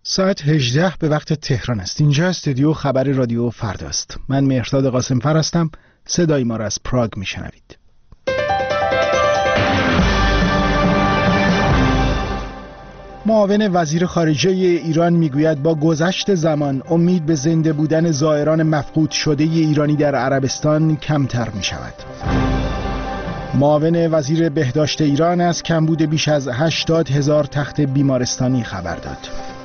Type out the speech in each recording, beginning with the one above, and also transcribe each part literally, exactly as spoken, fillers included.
ساعت هجده به وقت تهران است. اینجا استودیو خبر رادیو فرداست. من مهرداد قاسمفر هستم. صدای ما را از پراگ میشنوید. معاون وزیر خارجه ایران میگوید با گذشت زمان امید به زنده بودن زائران مفقود شده ایرانی در عربستان کمتر می شود. معاون وزیر بهداشت ایران از کمبود بیش از هشتاد هزار تخت بیمارستانی خبر داد.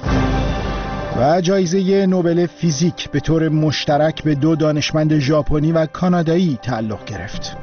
و جایزه نوبل فیزیک به طور مشترک به دو دانشمند ژاپنی و کانادایی تعلق گرفت.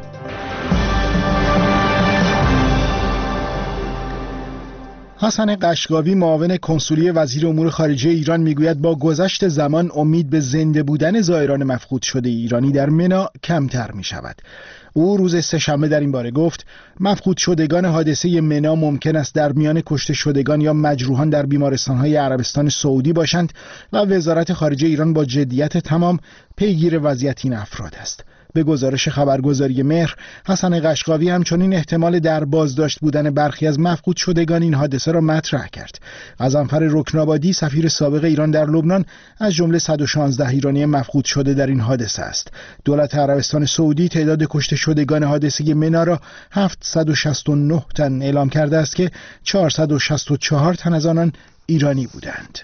حسن قشقاوی معاون کنسولی وزیر امور خارجه ایران میگوید با گذشت زمان امید به زنده بودن زائران مفقود شده ایرانی در منا کمتر می شود. او روز سه‌شنبه در این باره گفت مفقود شدگان حادثه منا ممکن است در میان کشته شدگان یا مجروحان در بیمارستان‌های عربستان سعودی باشند و وزارت خارجه ایران با جدیت تمام پیگیر وضعیت این افراد است. به گزارش خبرگزاری مهر، حسن قشقاوی همچنین احتمال در بازداشت بودن برخی از مفقود شدگان این حادثه را مطرح کرد. غضنفر رکن‌آبادی سفیر سابق ایران در لبنان از جمله صد و شانزده ایرانی مفقود شده در این حادثه است. دولت عربستان سعودی تعداد کشته شدگان حادثه منا را هفتصد و شصت و نه تن اعلام کرده است که چهارصد و شصت و چهار تن از آنان ایرانی بودند.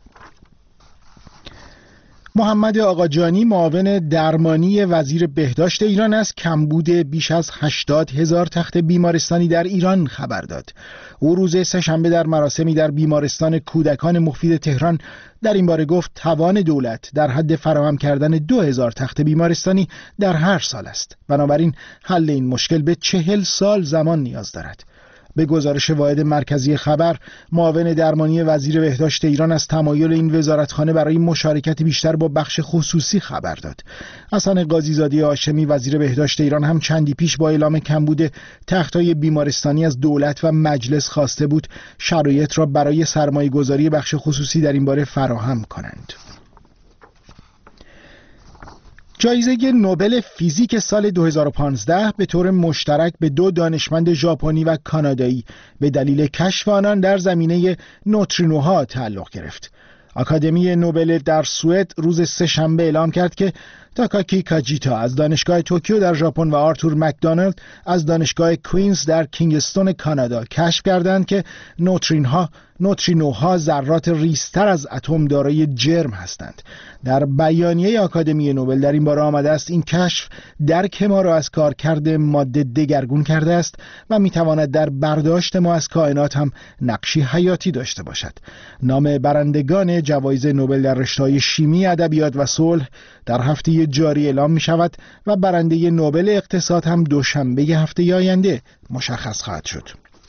محمد آقاجانی معاون درمانی وزیر بهداشت ایران از کمبود بیش از هشتاد هزار تخت بیمارستانی در ایران خبر داد. او روز سه‌شنبه در مراسمی در بیمارستان کودکان مفید تهران در این باره گفت توان دولت در حد فراهم کردن دو هزار تخت بیمارستانی در هر سال است. بنابراین حل این مشکل به چهل سال زمان نیاز دارد. به گزارش واحد مرکزی خبر، معاون درمانی وزیر بهداشت ایران از تمایل این وزارتخانه برای مشارکت بیشتر با بخش خصوصی خبر داد. حسن قاضی‌زاده هاشمی وزیر بهداشت ایران هم چندی پیش با اعلام کمبود تخت‌های بیمارستانی از دولت و مجلس خواسته بود شرایط را برای سرمایه‌گذاری بخش خصوصی در این باره فراهم کنند. جایزه نوبل فیزیک سال دو هزار و پانزده به طور مشترک به دو دانشمند ژاپنی و کانادایی به دلیل کشف آنان در زمینه نوترینوها تعلق گرفت. آکادمی نوبل در سوئد روز سه‌شنبه اعلام کرد که تاکاکی کاجیتا از دانشگاه توکیو در ژاپن و آرتور مکدونالد از دانشگاه کوینز در کینگستون کانادا کشف کردند که نوترینها نوترینوها ذرات ریزتر از اتم دارای جرم هستند. در بیانیه آکادمی نوبل در این باره آمده است این کشف درک ما را از کارکرد ماده دگرگون کرده است و میتواند در برداشت ما از کائنات هم نقشی حیاتی داشته باشد. نام برندگان جوایز نوبل در رشته‌های شیمی، ادبیات و صلح در هفته جاری اعلام می شود و برنده نوبل اقتصاد هم دوشنبه هفته آینده مشخص خواهد شد.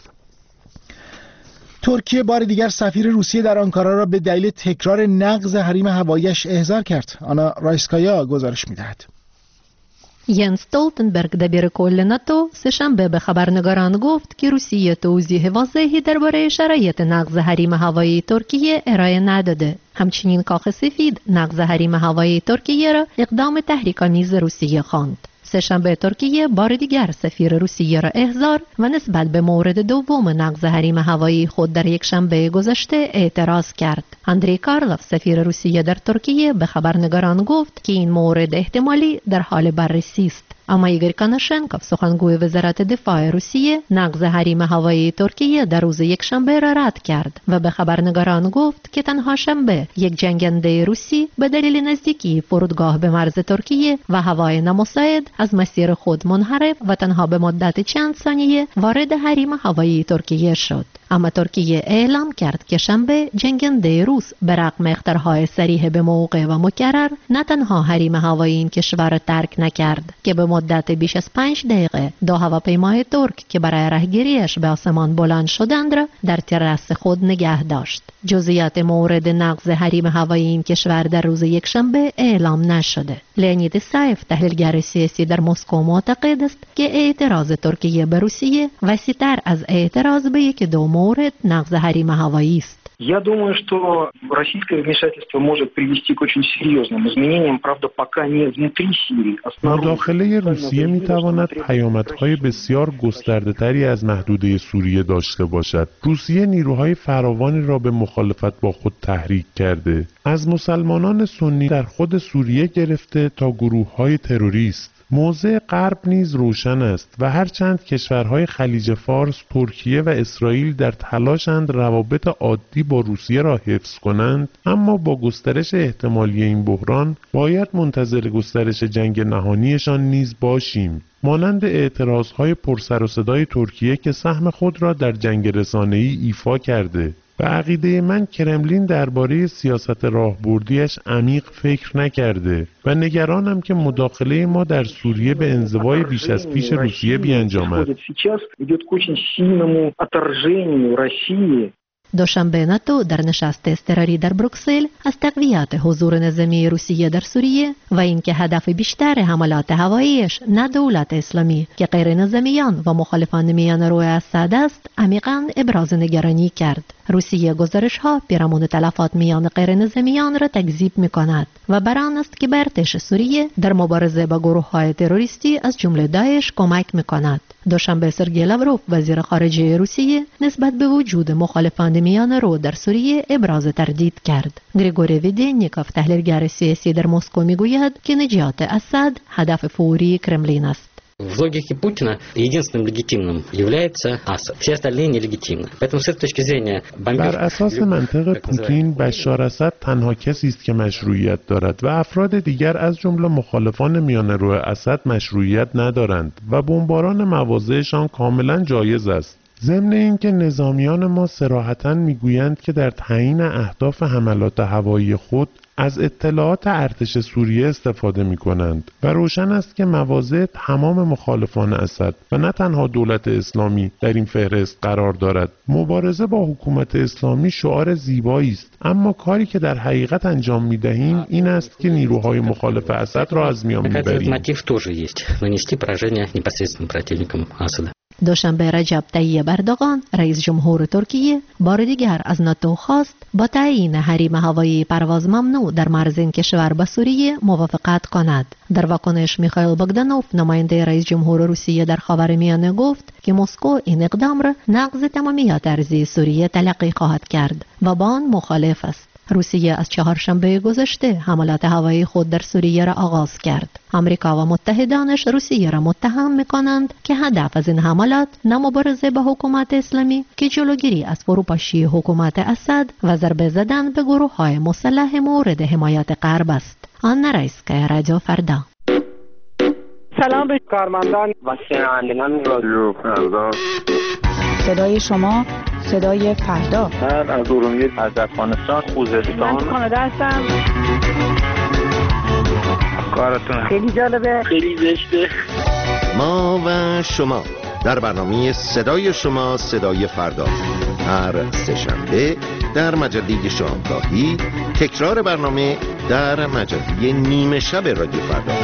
ترکیه بار دیگر سفیر روسیه در آنکارا را به دلیل تکرار نقض حریم هوایی‌اش احضار کرد. آنا رایسکایا گزارش می‌دهد. ینس استولتنبرگ دبیر کل ناتو سه‌شنبه به خبرنگاران گفت که روسیه توضیح واضحی درباره شرایط نقض حریم هوایی ترکیه ارائه نداده. همچنین کاخ سفید نقض حریم هوایی ترکیه را اقدام تحریک‌آمیز روسیه خواند. سه‌شنبه ترکیه بار دیگر سفیر روسیه را احضار و نسبت به مورد دوم نقض حریم هوایی خود در یک شنبه گذشته اعتراض کرد. اندری کارلوف سفیر روسیه در ترکیه به خبرنگاران گفت که این مورد احتمالی در حال بررسی است. اما ایگور کاناشنکوف سخنگوی وزارت دفاع روسیه نقض حریم هوایی ترکیه در روز یک شنبه را رد کرد و به خبرنگاران گفت که تنها شنبه یک جنگنده روسی به دلیل نزدیکی فرودگاه به مرز ترکیه و هوای نامساعد از مسیر خود منحرف و تنها به مدت چند ثانیه وارد حریم هوایی ترکیه شد. اما ترکیه اعلام کرد که شنبه جنگنده روس به رغم اخطارهای صریح به موقع و مکرر نه تنها حریم هوایی این کشور را ترک نکرد که به مدت بیش از پنج دقیقه دو هواپیمای ترک که برای راهگیریش به آسمان بلند شدند را در تراس خود نگه داشت. جزئیات مورد نقض حریم هوایی این کشور در روز یکشنبه اعلام نشده. لئونید سایف تحلیلگر سیاسی در مسکو معتقد است که اعتراض ترکیه به روسیه وسیع‌تر از اعتراض به یک دو مورد نقض حریم هوایی است. Я думаю, что российское вмешательство может привести к очень серьезным изменениям, правда, пока не внутри Сирии, а снаружи. مداخله روسیه میتواند پیامدهای بسیار گسترده‌تری از محدوده سوریه داشته باشد. روسیه نیروهای فراوانی را به مخالفت با خود تحریک کرده. از مسلمانان سنی در خود سوریه گرفته تا گروه‌های تروریست. موضع غرب نیز روشن است و هرچند کشورهای خلیج فارس، ترکیه و اسرائیل در تلاشند روابط عادی با روسیه را حفظ کنند، اما با گسترش احتمالی این بحران باید منتظر گسترش جنگ نهانیشان نیز باشیم. مانند اعتراضهای پرسر و صدای ترکیه که سهم خود را در جنگ رسانه‌ای ایفا کرده. به عقیده من کرملین درباره سیاست راهبردیش عمیق فکر نکرده و نگرانم که مداخله ما در سوریه به انزوای بیش از پیش روسیه بیانجامد. دوشنبه ناتو در نشست اضطراری در بروکسل از تقویت حضور نظامی روسیه در سوریه و اینکه هدف بیشتر حملات هواییش نه دولت اسلامی که غیر نظامیان و مخالفان میان روی اسد است، عمیقاً ابراز نگرانی کرد. روسیه گزارش ها پیرامون تلفات میان غیر نظامیان را تکذیب می کند و بر آن است که به ارتش سوریه در مبارزه با گروه های تروریستی از جمله داعش کمک می کند. دوشنبه سرگئی لاوروف وزیر خارجه روسیه نسبت به وجود مخالفان میان رو در سوریه ابراز تردید کرد. گریگوری ویدینیکوف تحلیلگر سیاسی در مسکو می گوید که نجات اسد هدف فوری کرملین است. В логике Путина единственным легитимным является Асад. Все остальные нелегитимны. Поэтому с этой точки зрения бомбежка... بر اساس منطق پوتین بشار اسد تنها کسی است که مشروعیت دارد و افراد دیگر از جمله مخالفان میانه‌رو اسد مشروعیت ندارند و بمباران مواضعشان کاملا جایز است. ضمن اینکه نظامیان ما صراحتاً میگویند که در تعیین اهداف حملات هوایی خود از اطلاعات ارتش سوریه استفاده می کنند و روشن است که مواضع تمام مخالفان اسد و نه تنها دولت اسلامی در این فهرست قرار دارد. مبارزه با حکومت اسلامی شعار زیبایی است، اما کاری که در حقیقت انجام می دهیم این است که نیروهای مخالف اسد را از میان می بریم. دوشنبه رجب طیب اردوغان رئیس جمهور ترکیه بار دیگر از ناتو خواست با تعیین حریم هوایی پرواز ممنوع در مرز این کشور با سوریه موافقت کند. در واکنش میخائیل بogdanov نماینده رئیس جمهور روسیه در خاورمیانه گفت که مسکو این اقدام را نقض تمامیت ارضی سوریه تلقی خواهد کرد و با آن مخالف است. روسیه از چهارشنبه گذشته حملات هوایی خود در سوریه را آغاز کرد. آمریکا و متحدانش روسیه را متهم می‌کنند که هدف از این حملات نه مبارزه با حکومت اسلامی که جلوگیری از فروپاشی حکومت اسد و ضربه زدن به گروه‌های مسلح مورد حمایت غرب است. آن رئیس‌کای رادیو فردا. سلام به کارمندان و شنوندگان رادیو فردا. صدای شما صدای فردا. من از ارومیه، از افغانستان، خوزستان. من کانادا هستم. کارتون خیلی جالبه، خیلی زشته. ما و شما در برنامه صدای شما صدای فردا هر سه‌شنبه در مجله شامگاهی، تکرار برنامه در مجله نیمه شب رادیو فردا.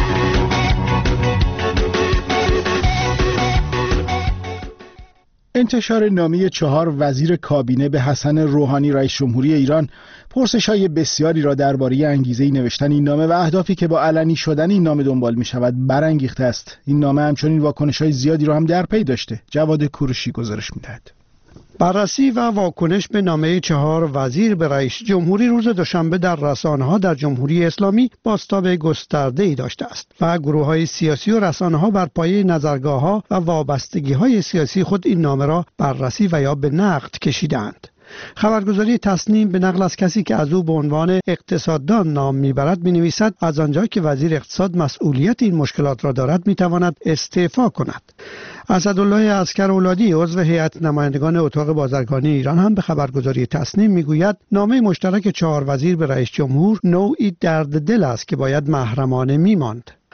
انتشار نامه چهار وزیر کابینه به حسن روحانی رئیس جمهوری ایران پرسش‌های بسیاری را درباره انگیزه نوشتن این نامه و اهدافی که با علنی شدن این نامه دنبال می‌شود برانگیخته است. این نامه همچنین واکنش‌های زیادی را هم در پی داشته. جواد کوروشی گزارش می‌دهد. بررسی و واکنش به نامه چهار وزیر به رئیس جمهوری روز دوشنبه در رسانه‌ها در جمهوری اسلامی بازتاب گسترده‌ای داشته است و گروه‌های سیاسی و رسانه‌ها بر پایه نظرگاه‌ها و وابستگی‌های سیاسی خود این نامه را بررسی و یا به نقد کشیدند. خبرگزاری تصنیم به نقل از کسی که از او به عنوان اقتصاددان نام میبرد می‌نویسد از آنجا که وزیر اقتصاد مسئولیت این مشکلات را دارد میتواند استعفا کند. اسدالله عسکر اولادی عضو هیئت نمایندگان اتاق بازرگانی ایران هم به خبرگزاری تصنیم میگوید نامه مشترک چهار وزیر به رئیس جمهور نوعی درد دل است که باید محرمانه میماند.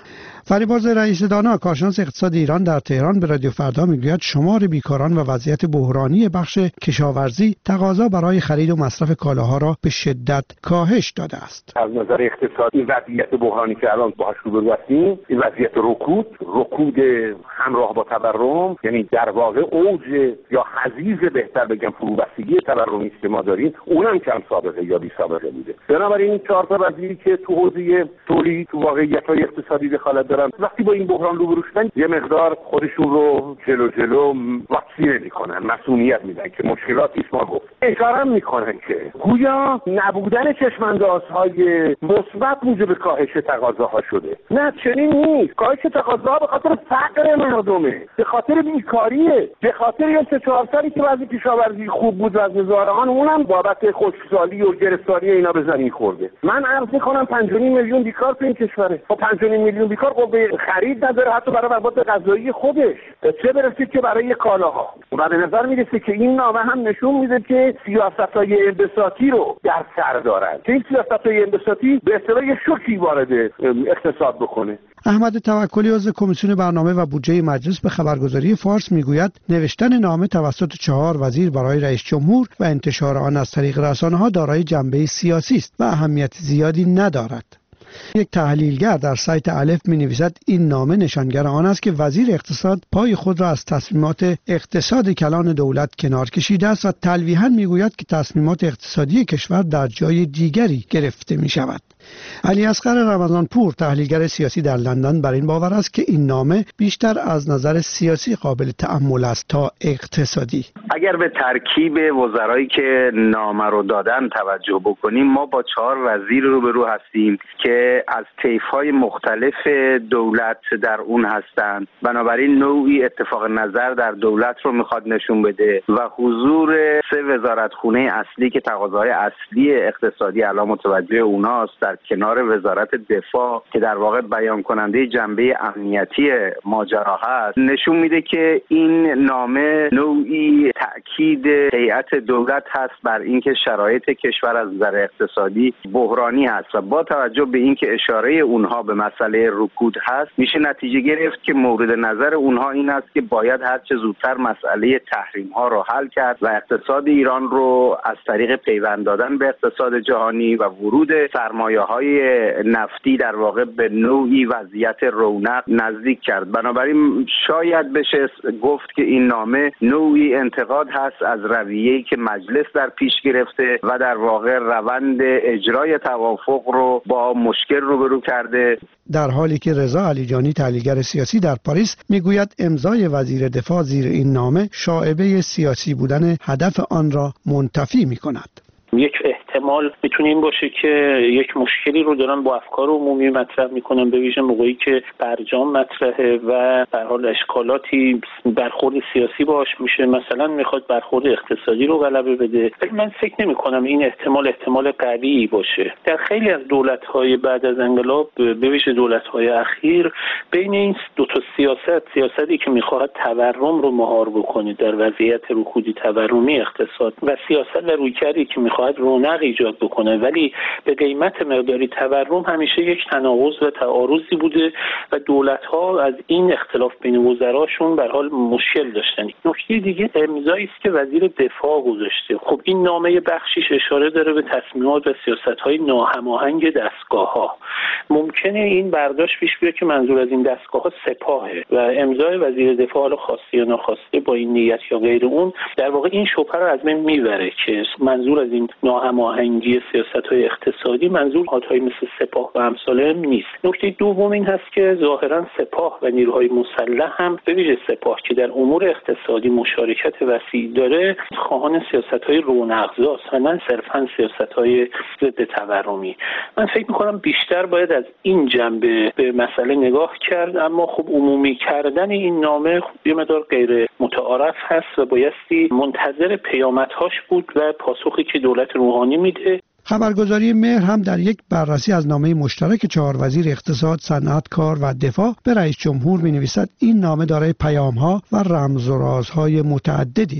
فریبرز رئیس دانا کارشناس اقتصاد ایران در تهران به رادیو فردا میگوید شمار بیکاران و وضعیت بحرانی بخش کشاورزی تقاضا برای خرید و مصرف کالاها را به شدت کاهش داده است. از نظر اقتصادی وضعیت بحرانی که الان باهاش روبرو هستیم، این وضعیت رکود، رکود همراه با تورم، یعنی در واقع اوج یا حضیض بهتر بگم فروبستگی تورمی که ما داریم، اونم کم سابقه یا بی سابقه بوده. بنابراین این چهار تا وزیری که تو حوزه تولید تو واقعیت‌های اقتصادی دخالت دارن، وقتی با این بحران روبرو شدن یه مقدار خودشون رو جلو جلو واکسینه میکنن، مسئولیت میدن که مشکلاتی است. ما گفت اشاره میکنن که گویا نبودن چشم‌اندازهای مثبت موجب کاهش تقاضاها شده. نه چنین نیست. کاهش تقاضاها به خاطر فقر مردمه، به خاطر بیکاریه، به خاطر یه سه چهار سالی که وضع کشاورزی خوب بود و زارعان اونم بابت خشکسالی و گرفتاری اینا به زمین خورده. من عرض میکنم پنج و نیم میلیون بیکار تو این کشوره. خب پنج و نیم میلیون بیکار قوه خرید نداره حتی برای مواد غذایی خودش، چه برسید که برای کالاها. و به نظر میرسه که این نامه هم نشون میده که سیاست‌های انبساطی رو در سر دارن، که این سیاست‌های انبساطی به اصطلاح شوکی وارد اقتصاد بکنه. احمد توکلی عضو کمیسیون برنامه و بودجه مجلس به خبرگزاری فارس میگوید نوشتن نامه توسط چهار وزیر برای رئیس جمهور و انتشار آن از طریق رسانه‌ها دارای جنبه سیاسی است و اهمیت زیادی ندارد. یک تحلیلگر در سایت الف می نویسد این نامه نشانگر آن است که وزیر اقتصاد پای خود را از تصمیمات اقتصاد کلان دولت کنار کشیده است و تلویحاً می گوید که تصمیمات اقتصادی کشور در جای دیگری گرفته می شود. علی اصغر رمضانپور تحلیلگر سیاسی در لندن بر این باور است که این نامه بیشتر از نظر سیاسی قابل تأمل است تا اقتصادی. اگر به ترکیب وزرایی که نامه رو دادن توجه بکنیم، ما با چهار وزیر روبرو هستیم که از طیف‌های مختلف دولت در اون هستند. بنابراین نوعی اتفاق نظر در دولت رو میخواد نشون بده و حضور سه وزارتخونه اصلی که تقاضاهای اصلی اقتصادی الان متوجه اوناست در کنار وزارت دفاع که در واقع بیان کننده جنبه امنیتی ماجرا هست، نشون میده که این نامه نوعی تأکید هیئت دولت هست بر اینکه شرایط کشور از نظر اقتصادی بحرانی هست و با توجه به اینکه اشاره اونها به مسئله رکود هست، میشه نتیجه گرفت که مورد نظر اونها این است که باید هر چه زودتر مسئله تحریم ها رو حل کرد و اقتصاد ایران رو از طریق پیوند دادن به اقتصاد جهانی و ورود سرمایه‌های نفتی در واقع به نوعی وضعیت رونق نزدیک کرد. بنابراین شاید بشه گفت که این نامه نوعی انتقاد هست از رویه‌ای که مجلس در پیش گرفته و در واقع روند اجرای توافق رو با مشکل روبرو کرده. در حالی که رضا علیجانی تحلیلگر سیاسی در پاریس میگوید امضای وزیر دفاع زیر این نامه شائبه سیاسی بودن هدف آن را منتفی می‌کند. یک احتمال میتونه این باشه که یک مشکلی رو دارن با افکار عمومی مطرح میکنن، به ویژه موقعی که برجام مطرحه و در حال اشکالاتی برخورد سیاسی باش میشه، مثلا میخواد برخورد اقتصادی رو غلبه بده. ولی من فکر نمی کنم این احتمال احتمال قوی باشه. در خیلی از دولت‌های بعد از انقلاب، به ویژه دولت‌های اخیر، بین این دو تا سیاست، سیاستی که میخواد تورم رو مهار بکنه در وضعیت رکودی تورمی اقتصاد و سیاست و رویکردی که میخواد رونق ایجاد بکنه ولی به قیمت مقداری تورم، همیشه یک تناقض و تعارضی بوده و دولت‌ها از این اختلاف بین وزراشون به حال مشکل داشتن. نکته دیگه امضایی است که وزیر دفاع گذاشته. خب این نامه بخشیش اشاره داره به تصمیمات و سیاست‌های ناهماهنگ دستگاه‌ها. ممکنه این برداشت پیش بیاد که منظور از این دستگاه‌ها سپاهه و امضای وزیر دفاع، حالا خواسته یا ناخواسته، با این نیت یا غیر اون، در واقع این شبهه رو از بین میبره که منظور از این ناهماهنگی سیاست‌های اقتصادی منظور حالت‌های مثل سپاه و امثال نیست. نکته دوم این هست که ظاهراً سپاه و نیروهای مسلح هم، به ویژه سپاه که در امور اقتصادی مشارکت وسیع داره، خواهان سیاست‌های رونق‌زاست و نه صرفاً سیاست‌های ضد تورمی. من فکر می‌کنم بیشتر باید از این جنبه به مسئله نگاه کرد، اما خب عمومی کردن این نامه خب یه مقدار غیر متعارف هست و بایستی منتظر پیامدهاش بود و پاسخی که دولت روحانی میده. خبرگزاری مهر هم در یک بررسی از نامه مشترک چهار وزیر اقتصاد، صنعت، کار و دفاع به رئیس جمهور می‌نویسد این نامه دارای پیام‌ها و رمز و رازهای متعددی است.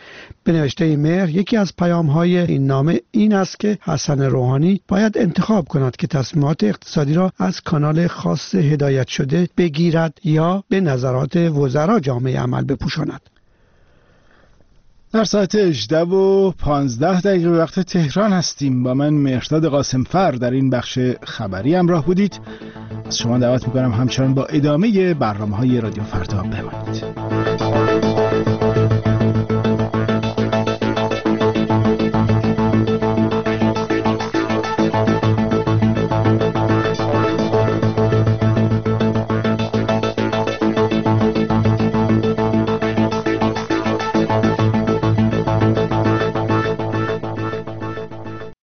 به نوشته مهر یکی از پیام‌های این نامه این است که حسن روحانی باید انتخاب کند که تصمیمات اقتصادی را از کانال خاص هدایت شده بگیرد یا به نظرات وزرا جامعه عمل بپوشاند. در ساعت هجده و پانزده دقیقه وقت تهران هستیم. با من مهرداد قاسمفر در این بخش خبری همراه بودید. از شما دعوت میکنم همچنان با ادامه برنامه‌های رادیو فردا بمانید.